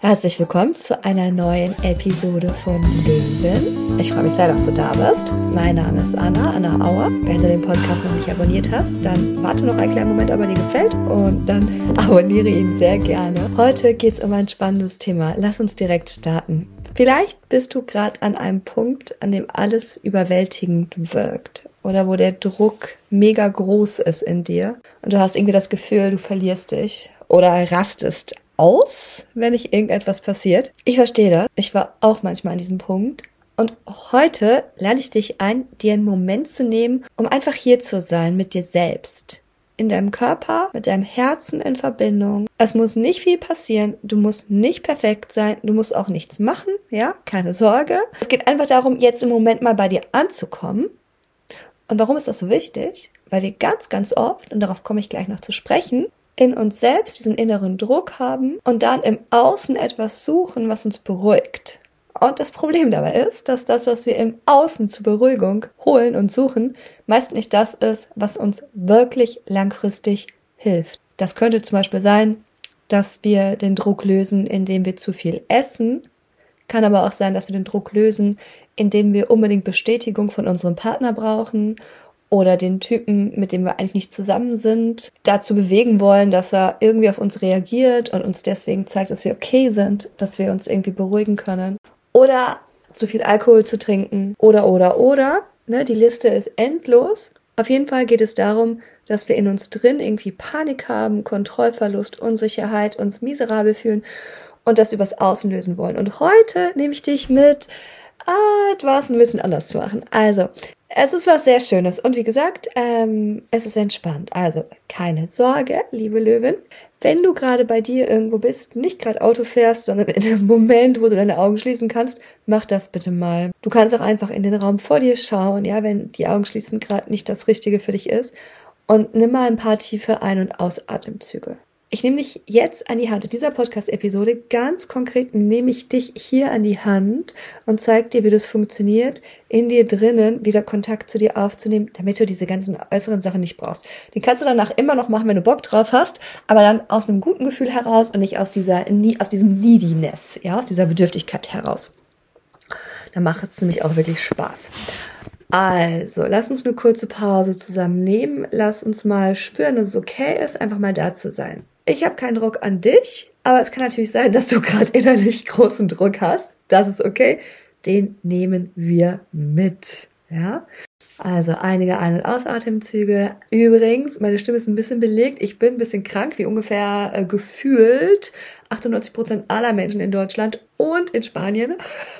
Herzlich willkommen zu einer neuen Episode von Löwen. Ich freue mich sehr, dass du da bist. Mein Name ist Anna Auer. Wenn du den Podcast noch nicht abonniert hast, dann warte noch einen kleinen Moment, ob er dir gefällt und dann abonniere ihn sehr gerne. Heute geht es um ein spannendes Thema. Lass uns direkt starten. Vielleicht bist du gerade an einem Punkt, an dem alles überwältigend wirkt oder wo der Druck mega groß ist in dir und du hast irgendwie das Gefühl, du verlierst dich oder rastest aus, wenn nicht irgendetwas passiert. Ich verstehe das. Ich war auch manchmal an diesem Punkt. Und heute lade ich dich ein, dir einen Moment zu nehmen, um einfach hier zu sein mit dir selbst. In deinem Körper, mit deinem Herzen in Verbindung. Es muss nicht viel passieren. Du musst nicht perfekt sein. Du musst auch nichts machen. Ja, keine Sorge. Es geht einfach darum, jetzt im Moment mal bei dir anzukommen. Und warum ist das so wichtig? Weil wir ganz, ganz oft, und darauf komme ich gleich noch zu sprechen, in uns selbst diesen inneren Druck haben und dann im Außen etwas suchen, was uns beruhigt. Und das Problem dabei ist, dass das, was wir im Außen zur Beruhigung holen und suchen, meist nicht das ist, was uns wirklich langfristig hilft. Das könnte zum Beispiel sein, dass wir den Druck lösen, indem wir zu viel essen. Kann aber auch sein, dass wir den Druck lösen, indem wir unbedingt Bestätigung von unserem Partner brauchen oder den Typen, mit dem wir eigentlich nicht zusammen sind, dazu bewegen wollen, dass er irgendwie auf uns reagiert und uns deswegen zeigt, dass wir okay sind, dass wir uns irgendwie beruhigen können. Oder zu viel Alkohol zu trinken. Oder. Ne, die Liste ist endlos. Auf jeden Fall geht es darum, dass wir in uns drin irgendwie Panik haben, Kontrollverlust, Unsicherheit, uns miserabel fühlen und das übers Außen lösen wollen. Und heute nehme ich dich mit, etwas ein bisschen anders zu machen. Also, es ist was sehr Schönes und wie gesagt, es ist entspannt. Also, keine Sorge, liebe Löwin. Wenn du gerade bei dir irgendwo bist, nicht gerade Auto fährst, sondern in einem Moment, wo du deine Augen schließen kannst, mach das bitte mal. Du kannst auch einfach in den Raum vor dir schauen, ja, wenn die Augen schließen gerade nicht das Richtige für dich ist. Und nimm mal ein paar tiefe Ein- und Ausatemzüge. Ich nehme dich jetzt an die Hand. In dieser Podcast-Episode ganz konkret nehme ich dich hier an die Hand und zeige dir, wie das funktioniert, in dir drinnen wieder Kontakt zu dir aufzunehmen, damit du diese ganzen äußeren Sachen nicht brauchst. Die kannst du danach immer noch machen, wenn du Bock drauf hast, aber dann aus einem guten Gefühl heraus und nicht aus diesem Neediness, ja, aus dieser Bedürftigkeit heraus. Da macht es nämlich auch wirklich Spaß. Also, lass uns eine kurze Pause zusammen nehmen. Lass uns mal spüren, dass es okay ist, einfach mal da zu sein. Ich habe keinen Druck an dich, aber es kann natürlich sein, dass du gerade innerlich großen Druck hast. Das ist okay. Den nehmen wir mit. Ja? Also einige Ein- und Ausatemzüge. Übrigens, meine Stimme ist ein bisschen belegt. Ich bin ein bisschen krank, wie ungefähr gefühlt 98% aller Menschen in Deutschland und in Spanien.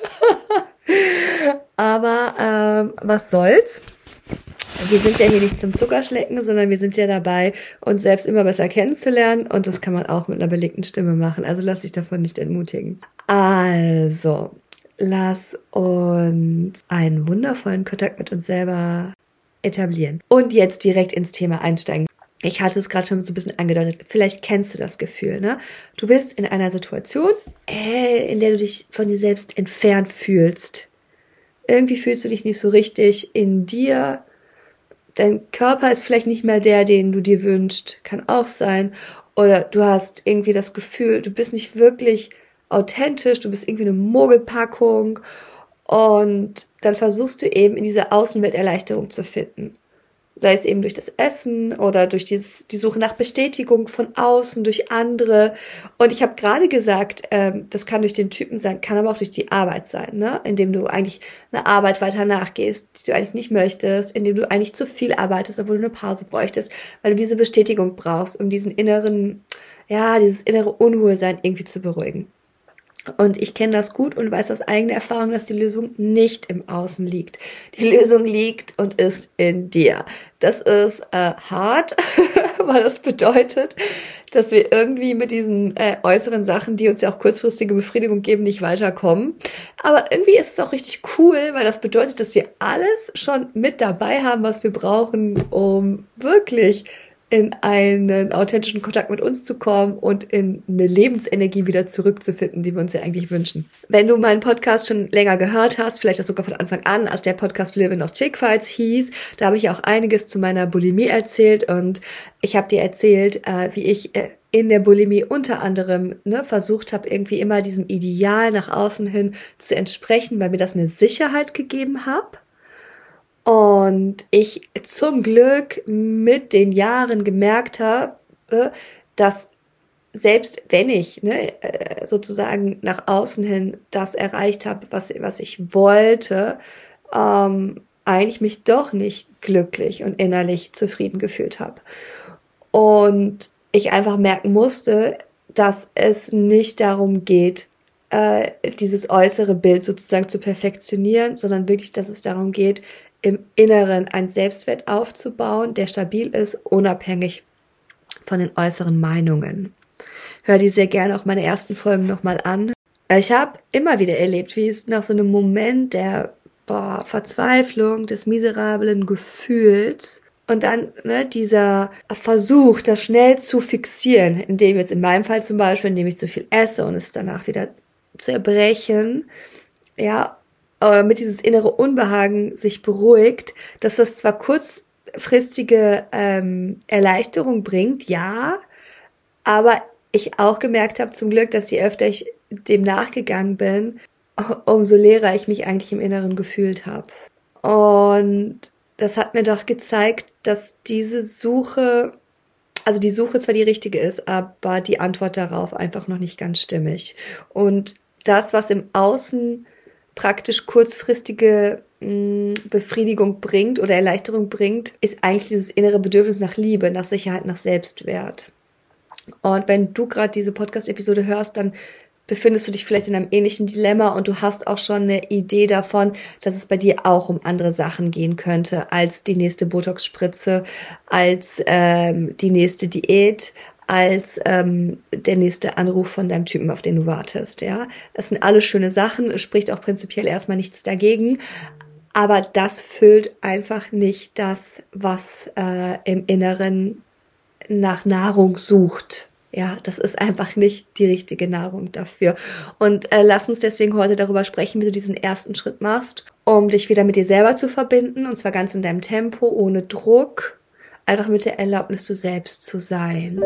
Aber was soll's? Wir sind ja hier nicht zum Zuckerschlecken, sondern wir sind ja dabei, uns selbst immer besser kennenzulernen und das kann man auch mit einer belegten Stimme machen. Also lass dich davon nicht entmutigen. Also, lass uns einen wundervollen Kontakt mit uns selber etablieren. Und jetzt direkt ins Thema einsteigen. Ich hatte es gerade schon so ein bisschen angedeutet. Vielleicht kennst du das Gefühl, ne? Du bist in einer Situation, in der du dich von dir selbst entfernt fühlst. Irgendwie fühlst du dich nicht so richtig in dir. Dein Körper ist vielleicht nicht mehr der, den du dir wünschst. Kann auch sein. Oder du hast irgendwie das Gefühl, du bist nicht wirklich authentisch. Du bist irgendwie eine Mogelpackung. Und dann versuchst du eben in dieser Außenwelt Erleichterung zu finden. Sei es eben durch das Essen oder durch die Suche nach Bestätigung von außen, durch andere. Und ich habe gerade gesagt, das kann durch den Typen sein, kann aber auch durch die Arbeit sein, ne? Indem du eigentlich eine Arbeit weiter nachgehst, die du eigentlich nicht möchtest, indem du eigentlich zu viel arbeitest, obwohl du eine Pause bräuchtest, weil du diese Bestätigung brauchst, um dieses innere Unwohlsein irgendwie zu beruhigen. Und ich kenne das gut und weiß aus eigener Erfahrung, dass die Lösung nicht im Außen liegt. Die Lösung liegt und ist in dir. Das ist hart, weil das bedeutet, dass wir irgendwie mit diesen äußeren Sachen, die uns ja auch kurzfristige Befriedigung geben, nicht weiterkommen. Aber irgendwie ist es auch richtig cool, weil das bedeutet, dass wir alles schon mit dabei haben, was wir brauchen, um wirklich in einen authentischen Kontakt mit uns zu kommen und in eine Lebensenergie wieder zurückzufinden, die wir uns ja eigentlich wünschen. Wenn du meinen Podcast schon länger gehört hast, vielleicht auch sogar von Anfang an, als der Podcast Löwe noch Chickfights hieß, da habe ich auch einiges zu meiner Bulimie erzählt und ich habe dir erzählt, wie ich in der Bulimie unter anderem versucht habe, irgendwie immer diesem Ideal nach außen hin zu entsprechen, weil mir das eine Sicherheit gegeben hat. Und ich zum Glück mit den Jahren gemerkt habe, dass selbst wenn ich sozusagen nach außen hin das erreicht habe, was ich wollte, eigentlich mich doch nicht glücklich und innerlich zufrieden gefühlt habe. Und ich einfach merken musste, dass es nicht darum geht, dieses äußere Bild sozusagen zu perfektionieren, sondern wirklich, dass es darum geht, im Inneren einen Selbstwert aufzubauen, der stabil ist, unabhängig von den äußeren Meinungen. Hör die sehr gerne auch meine ersten Folgen nochmal an. Ich habe immer wieder erlebt, wie es nach so einem Moment der Verzweiflung, des miserablen Gefühls und dann dieser Versuch, das schnell zu fixieren, indem jetzt in meinem Fall zum Beispiel, indem ich zu viel esse und es danach wieder zu erbrechen, mit dieses innere Unbehagen sich beruhigt, dass das zwar kurzfristige Erleichterung bringt, ja, aber ich auch gemerkt habe zum Glück, dass je öfter ich dem nachgegangen bin, umso leerer ich mich eigentlich im Inneren gefühlt habe. Und das hat mir doch gezeigt, dass diese Suche, also die Suche zwar die richtige ist, aber die Antwort darauf einfach noch nicht ganz stimmig. Und das, was im Außen praktisch kurzfristige Befriedigung bringt oder Erleichterung bringt, ist eigentlich dieses innere Bedürfnis nach Liebe, nach Sicherheit, nach Selbstwert. Und wenn du gerade diese Podcast-Episode hörst, dann befindest du dich vielleicht in einem ähnlichen Dilemma und du hast auch schon eine Idee davon, dass es bei dir auch um andere Sachen gehen könnte als die nächste Botox-Spritze, als die nächste Diät, als der nächste Anruf von deinem Typen, auf den du wartest. Ja, das sind alles schöne Sachen, es spricht auch prinzipiell erstmal nichts dagegen, aber das füllt einfach nicht das, was im Inneren nach Nahrung sucht. Ja, das ist einfach nicht die richtige Nahrung dafür. Und lass uns deswegen heute darüber sprechen, wie du diesen ersten Schritt machst, um dich wieder mit dir selber zu verbinden, und zwar ganz in deinem Tempo, ohne Druck, einfach mit der Erlaubnis, du selbst zu sein.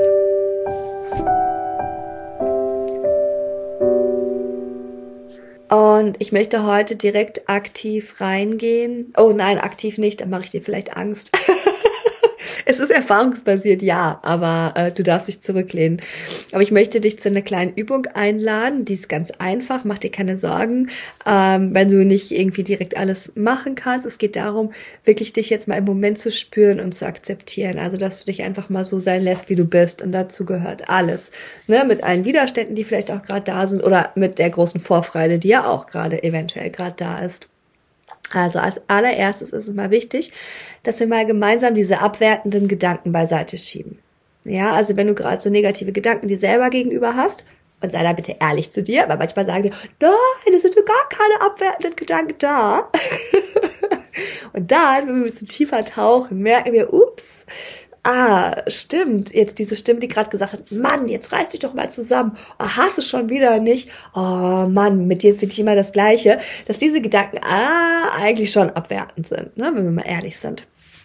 Und ich möchte heute direkt aktiv reingehen. Oh nein, aktiv nicht, dann mache ich dir vielleicht Angst. Es ist erfahrungsbasiert, ja, aber du darfst dich zurücklehnen. Aber ich möchte dich zu einer kleinen Übung einladen, die ist ganz einfach, mach dir keine Sorgen, wenn du nicht irgendwie direkt alles machen kannst. Es geht darum, wirklich dich jetzt mal im Moment zu spüren und zu akzeptieren. Also, dass du dich einfach mal so sein lässt, wie du bist, und dazu gehört alles. Mit allen Widerständen, die vielleicht auch gerade da sind, oder mit der großen Vorfreude, die ja auch gerade eventuell gerade da ist. Also als allererstes ist es mal wichtig, dass wir mal gemeinsam diese abwertenden Gedanken beiseite schieben. Ja, also wenn du gerade so negative Gedanken dir selber gegenüber hast, und sei da bitte ehrlich zu dir, weil manchmal sagen wir, nein, es sind gar keine abwertenden Gedanken da. Und dann, wenn wir ein bisschen tiefer tauchen, merken wir, ups, stimmt, jetzt diese Stimme, die gerade gesagt hat, Mann, jetzt reiß dich doch mal zusammen. Oh, hast du schon wieder nicht? Oh Mann, mit dir ist wirklich immer das Gleiche. Dass diese Gedanken eigentlich schon abwertend sind, wenn wir mal ehrlich sind.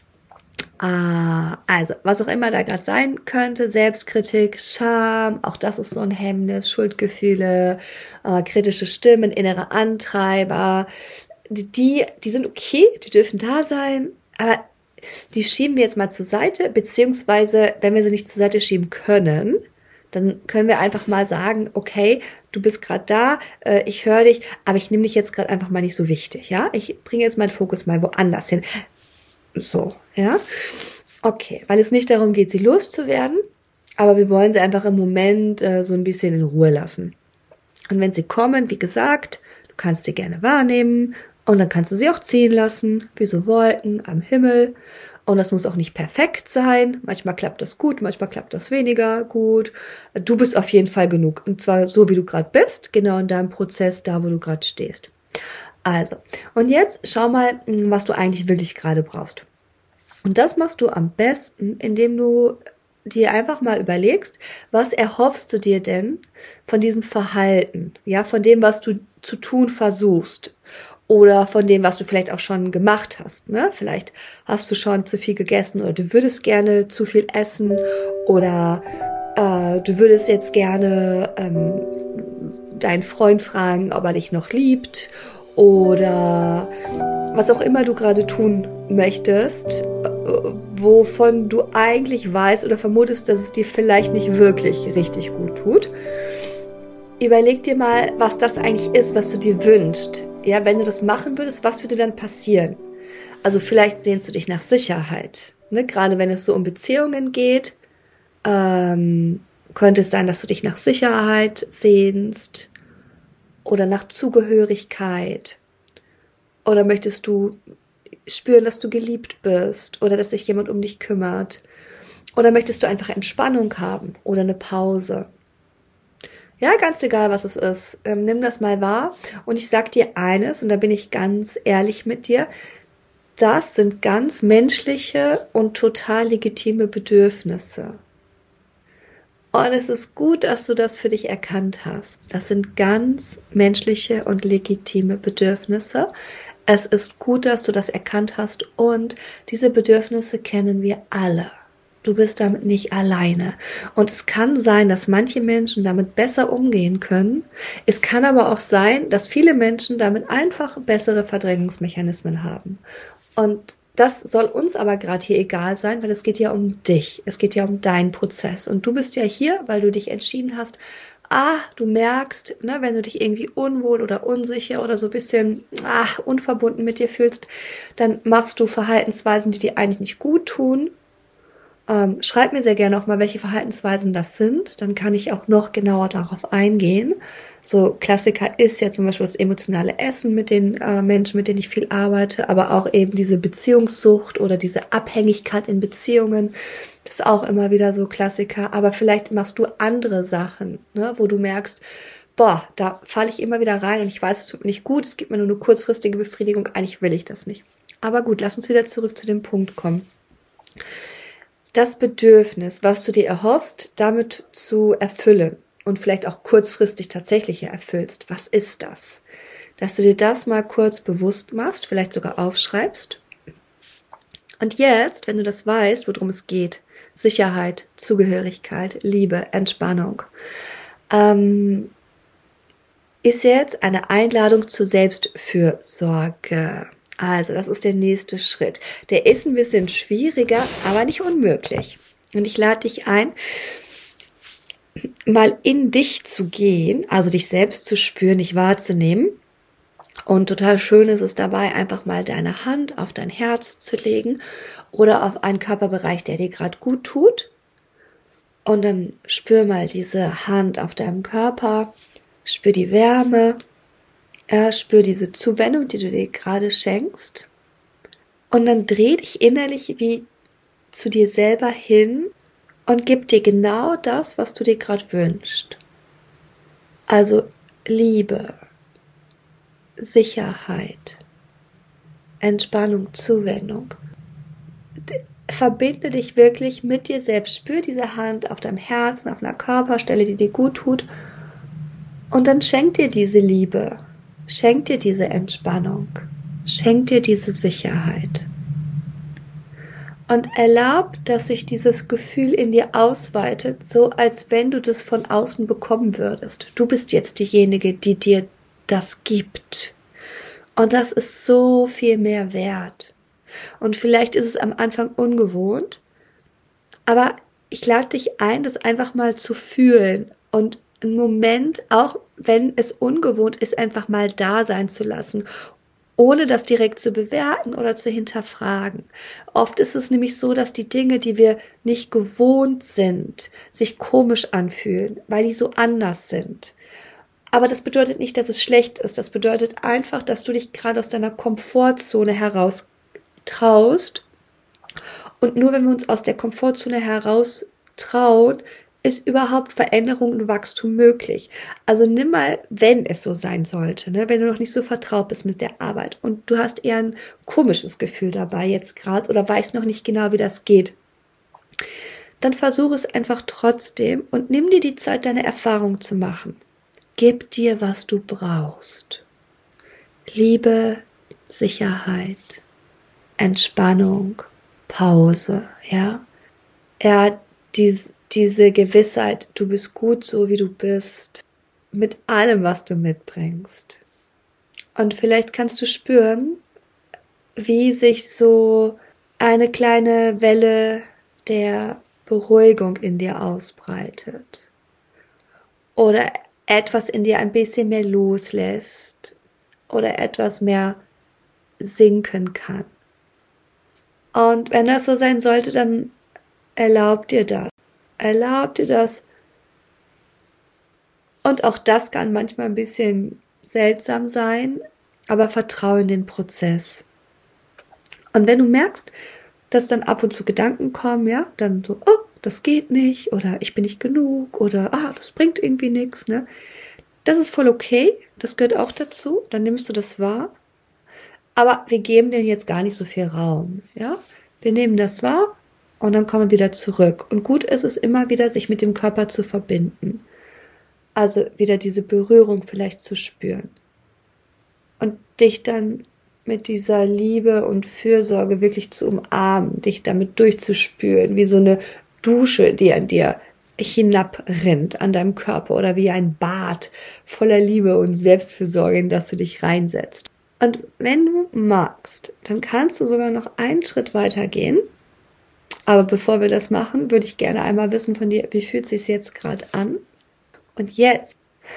Also, was auch immer da gerade sein könnte, Selbstkritik, Scham, auch das ist so ein Hemmnis, Schuldgefühle, kritische Stimmen, innere Antreiber, die sind okay, die dürfen da sein, aber die schieben wir jetzt mal zur Seite, beziehungsweise, wenn wir sie nicht zur Seite schieben können, dann können wir einfach mal sagen, okay, du bist gerade da, ich höre dich, aber ich nehme dich jetzt gerade einfach mal nicht so wichtig, ja? Ich bringe jetzt meinen Fokus mal woanders hin. So, ja? Okay, weil es nicht darum geht, sie loszuwerden, aber wir wollen sie einfach im Moment so ein bisschen in Ruhe lassen. Und wenn sie kommen, wie gesagt, du kannst sie gerne wahrnehmen, und dann kannst du sie auch ziehen lassen, wie so Wolken am Himmel. Und das muss auch nicht perfekt sein. Manchmal klappt das gut, manchmal klappt das weniger gut. Du bist auf jeden Fall genug. Und zwar so, wie du gerade bist, genau in deinem Prozess, da wo du gerade stehst. Also, und jetzt schau mal, was du eigentlich wirklich gerade brauchst. Und das machst du am besten, indem du dir einfach mal überlegst, was erhoffst du dir denn von diesem Verhalten, ja, von dem, was du zu tun versuchst. Oder von dem, was du vielleicht auch schon gemacht hast. Vielleicht hast du schon zu viel gegessen oder du würdest gerne zu viel essen oder Du würdest jetzt gerne deinen Freund fragen, ob er dich noch liebt oder was auch immer du gerade tun möchtest, wovon du eigentlich weißt oder vermutest, dass es dir vielleicht nicht wirklich richtig gut tut. Überleg dir mal, was das eigentlich ist, was du dir wünschst. Ja, wenn du das machen würdest, was würde dann passieren? Also vielleicht sehnst du dich nach Sicherheit. Ne? Gerade wenn es so um Beziehungen geht, könnte es sein, dass du dich nach Sicherheit sehnst oder nach Zugehörigkeit. Oder möchtest du spüren, dass du geliebt bist oder dass sich jemand um dich kümmert? Oder möchtest du einfach Entspannung haben oder eine Pause? Ja, ganz egal, was es ist. Nimm das mal wahr. Und ich sag dir eines, und da bin ich ganz ehrlich mit dir, das sind ganz menschliche und total legitime Bedürfnisse. Und es ist gut, dass du das für dich erkannt hast. Das sind ganz menschliche und legitime Bedürfnisse. Es ist gut, dass du das erkannt hast und diese Bedürfnisse kennen wir alle. Du bist damit nicht alleine. Und es kann sein, dass manche Menschen damit besser umgehen können. Es kann aber auch sein, dass viele Menschen damit einfach bessere Verdrängungsmechanismen haben. Und das soll uns aber gerade hier egal sein, weil es geht ja um dich. Es geht ja um deinen Prozess. Und du bist ja hier, weil du dich entschieden hast, du merkst, ne, wenn du dich irgendwie unwohl oder unsicher oder so ein bisschen unverbunden mit dir fühlst, dann machst du Verhaltensweisen, die dir eigentlich nicht gut tun. Schreib mir sehr gerne auch mal, welche Verhaltensweisen das sind. Dann kann ich auch noch genauer darauf eingehen. So Klassiker ist ja zum Beispiel das emotionale Essen mit den Menschen, mit denen ich viel arbeite, aber auch eben diese Beziehungssucht oder diese Abhängigkeit in Beziehungen. Das ist auch immer wieder so Klassiker. Aber vielleicht machst du andere Sachen, ne, wo du merkst, da falle ich immer wieder rein und ich weiß, es tut mir nicht gut, es gibt mir nur eine kurzfristige Befriedigung, eigentlich will ich das nicht. Aber gut, lass uns wieder zurück zu dem Punkt kommen. Das Bedürfnis, was du dir erhoffst, damit zu erfüllen und vielleicht auch kurzfristig tatsächlich erfüllst, was ist das? Dass du dir das mal kurz bewusst machst, vielleicht sogar aufschreibst. Und jetzt, wenn du das weißt, worum es geht, Sicherheit, Zugehörigkeit, Liebe, Entspannung, ist jetzt eine Einladung zur Selbstfürsorge. Also, das ist der nächste Schritt. Der ist ein bisschen schwieriger, aber nicht unmöglich. Und ich lade dich ein, mal in dich zu gehen, also dich selbst zu spüren, dich wahrzunehmen. Und total schön ist es dabei, einfach mal deine Hand auf dein Herz zu legen oder auf einen Körperbereich, der dir gerade gut tut. Und dann spür mal diese Hand auf deinem Körper, spür die Wärme. Spür diese Zuwendung, die du dir gerade schenkst. Und dann dreh dich innerlich wie zu dir selber hin und gib dir genau das, was du dir gerade wünschst. Also Liebe, Sicherheit, Entspannung, Zuwendung. Verbinde dich wirklich mit dir selbst. Spür diese Hand auf deinem Herzen, auf einer Körperstelle, die dir gut tut. Und dann schenk dir diese Liebe. Schenk dir diese Entspannung, schenk dir diese Sicherheit und erlaub, dass sich dieses Gefühl in dir ausweitet, so als wenn du das von außen bekommen würdest. Du bist jetzt diejenige, die dir das gibt und das ist so viel mehr wert. Und vielleicht ist es am Anfang ungewohnt, aber ich lade dich ein, das einfach mal zu fühlen und einen Moment, auch wenn es ungewohnt ist, einfach mal da sein zu lassen, ohne das direkt zu bewerten oder zu hinterfragen. Oft ist es nämlich so, dass die Dinge, die wir nicht gewohnt sind, sich komisch anfühlen, weil die so anders sind. Aber das bedeutet nicht, dass es schlecht ist. Das bedeutet einfach, dass du dich gerade aus deiner Komfortzone heraus traust. Und nur wenn wir uns aus der Komfortzone heraus trauen, ist überhaupt Veränderung und Wachstum möglich. Also nimm mal, wenn es so sein sollte, ne, wenn du noch nicht so vertraut bist mit der Arbeit und du hast eher ein komisches Gefühl dabei jetzt gerade oder weißt noch nicht genau, wie das geht, dann versuch es einfach trotzdem und nimm dir die Zeit, deine Erfahrung zu machen. Gib dir, was du brauchst. Liebe, Sicherheit, Entspannung, Pause, ja. diese Gewissheit, du bist gut so, wie du bist, mit allem, was du mitbringst. Und vielleicht kannst du spüren, wie sich so eine kleine Welle der Beruhigung in dir ausbreitet. Oder etwas in dir ein bisschen mehr loslässt. Oder etwas mehr sinken kann. Und wenn das so sein sollte, dann erlaub dir das. Erlaub dir das. Und auch das kann manchmal ein bisschen seltsam sein, aber vertraue in den Prozess. Und wenn du merkst, dass dann ab und zu Gedanken kommen, ja, dann so, oh, das geht nicht, oder ich bin nicht genug, oder das bringt irgendwie nichts, ne? Das ist voll okay, das gehört auch dazu, dann nimmst du das wahr. Aber wir geben denen jetzt gar nicht so viel Raum, ja? Wir nehmen das wahr und dann kommen wir wieder zurück. Und gut ist es immer wieder, sich mit dem Körper zu verbinden. Also wieder diese Berührung vielleicht zu spüren. Und dich dann mit dieser Liebe und Fürsorge wirklich zu umarmen, dich damit durchzuspülen, wie so eine Dusche, die an dir hinabrinnt, an deinem Körper, oder wie ein Bad voller Liebe und Selbstfürsorge, in das du dich reinsetzt. Und wenn du magst, dann kannst du sogar noch einen Schritt weiter gehen. Aber bevor wir das machen, würde ich gerne einmal wissen von dir, wie fühlt es sich jetzt gerade an? Und jetzt,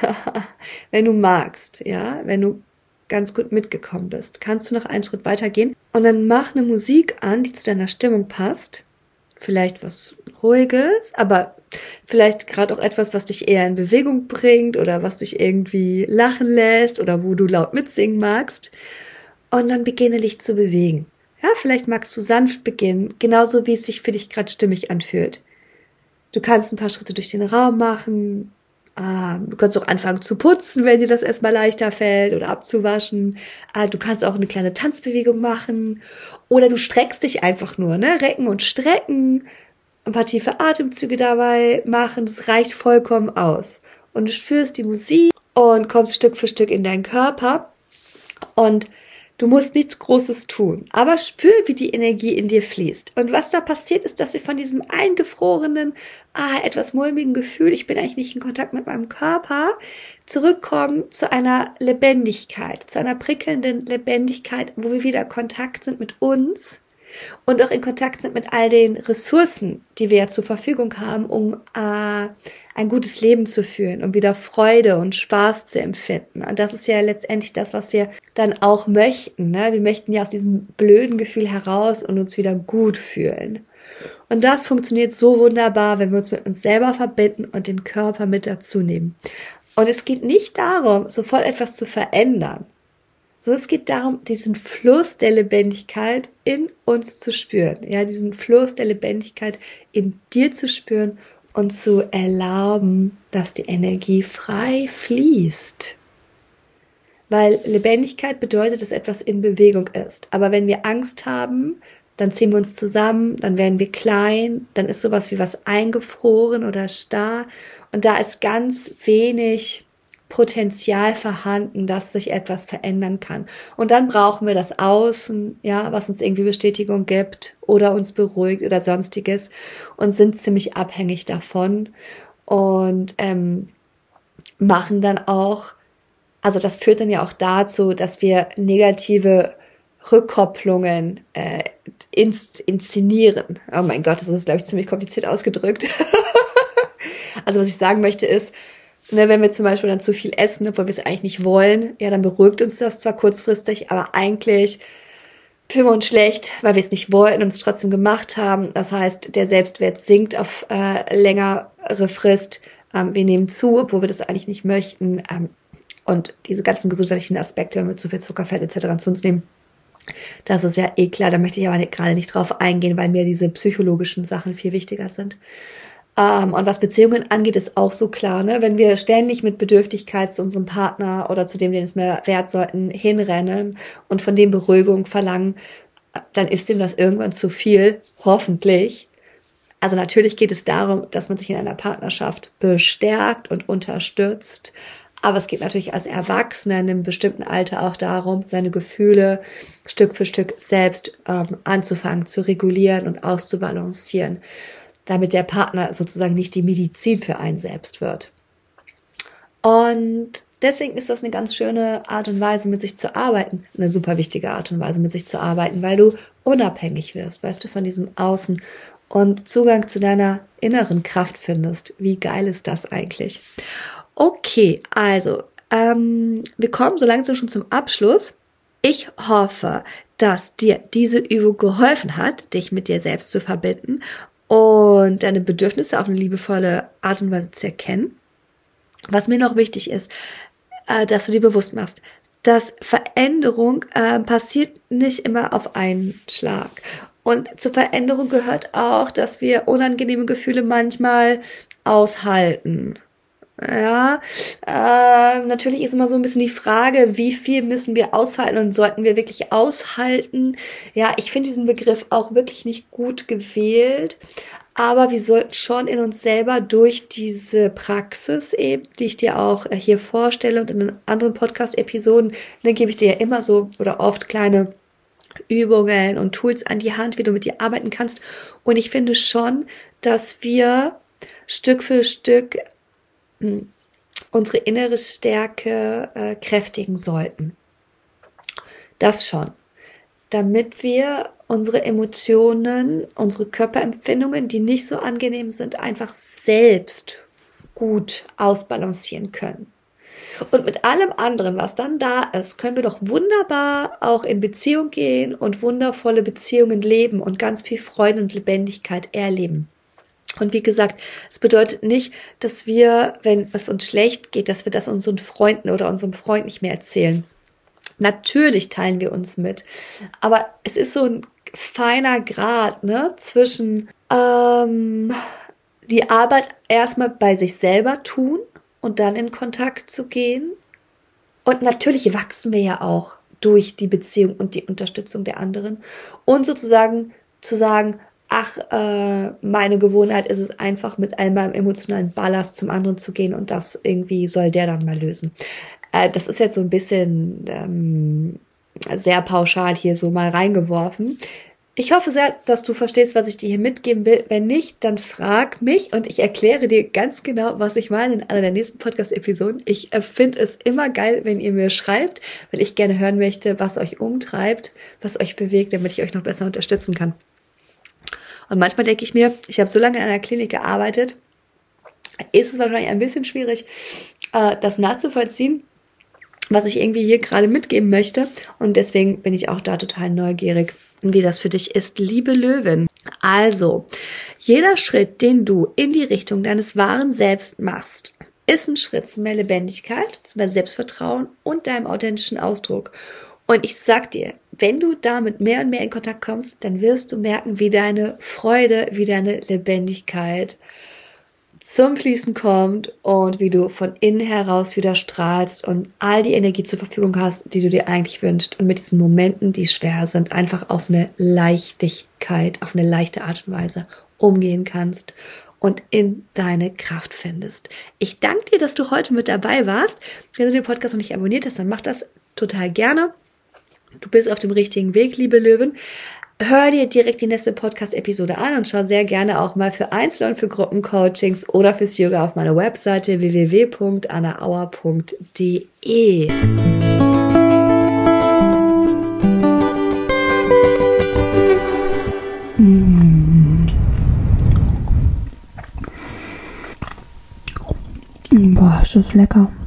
wenn du magst, ja, wenn du ganz gut mitgekommen bist, kannst du noch einen Schritt weiter gehen und dann mach eine Musik an, die zu deiner Stimmung passt. Vielleicht was Ruhiges, aber vielleicht gerade auch etwas, was dich eher in Bewegung bringt oder was dich irgendwie lachen lässt oder wo du laut mitsingen magst. Und dann beginne dich zu bewegen. Ja, vielleicht magst du sanft beginnen, genauso wie es sich für dich gerade stimmig anfühlt. Du kannst ein paar Schritte durch den Raum machen. Du kannst auch anfangen zu putzen, wenn dir das erstmal leichter fällt, oder abzuwaschen. Du kannst auch eine kleine Tanzbewegung machen. Oder du streckst dich einfach nur, ne? Recken und strecken. Ein paar tiefe Atemzüge dabei machen. Das reicht vollkommen aus. Und du spürst die Musik und kommst Stück für Stück in deinen Körper. Und du musst nichts Großes tun, aber spür, wie die Energie in dir fließt. Und was da passiert ist, dass wir von diesem eingefrorenen, etwas mulmigen Gefühl, ich bin eigentlich nicht in Kontakt mit meinem Körper, zurückkommen zu einer Lebendigkeit, zu einer prickelnden Lebendigkeit, wo wir wieder in Kontakt sind mit uns und auch in Kontakt sind mit all den Ressourcen, die wir ja zur Verfügung haben, um ein gutes Leben zu führen, um wieder Freude und Spaß zu empfinden. Und das ist ja letztendlich das, was wir dann auch möchten, ne? Wir möchten ja aus diesem blöden Gefühl heraus und uns wieder gut fühlen. Und das funktioniert so wunderbar, wenn wir uns mit uns selber verbinden und den Körper mit dazu nehmen. Und es geht nicht darum, sofort etwas zu verändern, sondern es geht darum, diesen Fluss der Lebendigkeit in uns zu spüren. Ja, diesen Fluss der Lebendigkeit in dir zu spüren und zu erlauben, dass die Energie frei fließt. Weil Lebendigkeit bedeutet, dass etwas in Bewegung ist. Aber wenn wir Angst haben, dann ziehen wir uns zusammen, dann werden wir klein, dann ist sowas wie was eingefroren oder starr. Und da ist ganz wenig Potenzial vorhanden, dass sich etwas verändern kann. Und dann brauchen wir das Außen, ja, was uns irgendwie Bestätigung gibt oder uns beruhigt oder sonstiges und sind ziemlich abhängig davon und machen dann auch, also das führt dann ja auch dazu, dass wir negative Rückkopplungen inszenieren. Oh mein Gott, das ist, glaube ich, ziemlich kompliziert ausgedrückt. Also was ich sagen möchte ist, ne, wenn wir zum Beispiel dann zu viel essen, obwohl wir es eigentlich nicht wollen, ja, dann beruhigt uns das zwar kurzfristig, aber eigentlich fühlen wir uns schlecht, weil wir es nicht wollten und es trotzdem gemacht haben. Das heißt, der Selbstwert sinkt auf längere Frist. Wir nehmen zu, obwohl wir das eigentlich nicht möchten. Und diese ganzen gesundheitlichen Aspekte, wenn wir zu viel Zuckerfett etc. zu uns nehmen, das ist ja eh klar. Da möchte ich aber gerade nicht drauf eingehen, weil mir diese psychologischen Sachen viel wichtiger sind. Und was Beziehungen angeht, ist auch so klar, ne? Wenn wir ständig mit Bedürftigkeit zu unserem Partner oder zu dem, den es mehr wert sollten, hinrennen und von dem Beruhigung verlangen, dann ist dem das irgendwann zu viel, hoffentlich. Also natürlich geht es darum, dass man sich in einer Partnerschaft bestärkt und unterstützt. Aber es geht natürlich als Erwachsener in einem bestimmten Alter auch darum, seine Gefühle Stück für Stück selbst anzufangen zu regulieren und auszubalancieren. damit der Partner sozusagen nicht die Medizin für einen selbst wird. Und deswegen ist das eine ganz schöne Art und Weise, mit sich zu arbeiten. Eine super wichtige Art und Weise, mit sich zu arbeiten, weil du unabhängig wirst, weißt du, von diesem Außen und Zugang zu deiner inneren Kraft findest. Wie geil ist das eigentlich? Okay, also, wir kommen so langsam schon zum Abschluss. Ich hoffe, dass dir diese Übung geholfen hat, dich mit dir selbst zu verbinden und deine Bedürfnisse auf eine liebevolle Art und Weise zu erkennen. Was mir noch wichtig ist, dass du dir bewusst machst, dass Veränderung passiert nicht immer auf einen Schlag. Und zur Veränderung gehört auch, dass wir unangenehme Gefühle manchmal aushalten. Ja, natürlich ist immer so ein bisschen die Frage, wie viel müssen wir aushalten und sollten wir wirklich aushalten? Ja, ich finde diesen Begriff auch wirklich nicht gut gewählt. Aber wir sollten schon in uns selber durch diese Praxis eben, die ich dir auch hier vorstelle und in den anderen Podcast-Episoden, dann gebe ich dir ja immer so oder oft kleine Übungen und Tools an die Hand, wie du mit dir arbeiten kannst. Und ich finde schon, dass wir Stück für Stück unsere innere Stärke kräftigen sollten. Das schon. Damit wir unsere Emotionen, unsere Körperempfindungen, die nicht so angenehm sind, einfach selbst gut ausbalancieren können. Und mit allem anderen, was dann da ist, können wir doch wunderbar auch in Beziehung gehen und wundervolle Beziehungen leben und ganz viel Freude und Lebendigkeit erleben. Und wie gesagt, es bedeutet nicht, dass wir, wenn es uns schlecht geht, dass wir das unseren Freunden oder unserem Freund nicht mehr erzählen. Natürlich teilen wir uns mit, aber es ist so ein feiner Grat, ne, zwischen die Arbeit erstmal bei sich selber tun und dann in Kontakt zu gehen. Und natürlich wachsen wir ja auch durch die Beziehung und die Unterstützung der anderen und sozusagen zu sagen, ach, meine Gewohnheit ist es einfach, mit all meinem emotionalen Ballast zum anderen zu gehen und das irgendwie soll der dann mal lösen. Das ist jetzt so ein bisschen sehr pauschal hier so mal reingeworfen. Ich hoffe sehr, dass du verstehst, was ich dir hier mitgeben will. Wenn nicht, dann frag mich und ich erkläre dir ganz genau, was ich meine in einer der nächsten Podcast-Episoden. Ich finde es immer geil, wenn ihr mir schreibt, weil ich gerne hören möchte, was euch umtreibt, was euch bewegt, damit ich euch noch besser unterstützen kann. Und manchmal denke ich mir, ich habe so lange in einer Klinik gearbeitet, ist es wahrscheinlich ein bisschen schwierig, das nachzuvollziehen, was ich irgendwie hier gerade mitgeben möchte. Und deswegen bin ich auch da total neugierig, wie das für dich ist, liebe Löwin. Also, jeder Schritt, den du in die Richtung deines wahren Selbst machst, ist ein Schritt zu mehr Lebendigkeit, zu mehr Selbstvertrauen und deinem authentischen Ausdruck. Und ich sag dir, wenn du damit mehr und mehr in Kontakt kommst, dann wirst du merken, wie deine Freude, wie deine Lebendigkeit zum Fließen kommt und wie du von innen heraus wieder strahlst und all die Energie zur Verfügung hast, die du dir eigentlich wünschst und mit diesen Momenten, die schwer sind, einfach auf eine Leichtigkeit, auf eine leichte Art und Weise umgehen kannst und in deine Kraft findest. Ich danke dir, dass du heute mit dabei warst. Wenn du den Podcast noch nicht abonniert hast, dann mach das total gerne. Du bist auf dem richtigen Weg, liebe Löwen. Hör dir direkt die nächste Podcast-Episode an und schau sehr gerne auch mal für Einzel- und für Gruppencoachings oder fürs Yoga auf meiner Webseite www.annaauer.de. Boah, ist das lecker.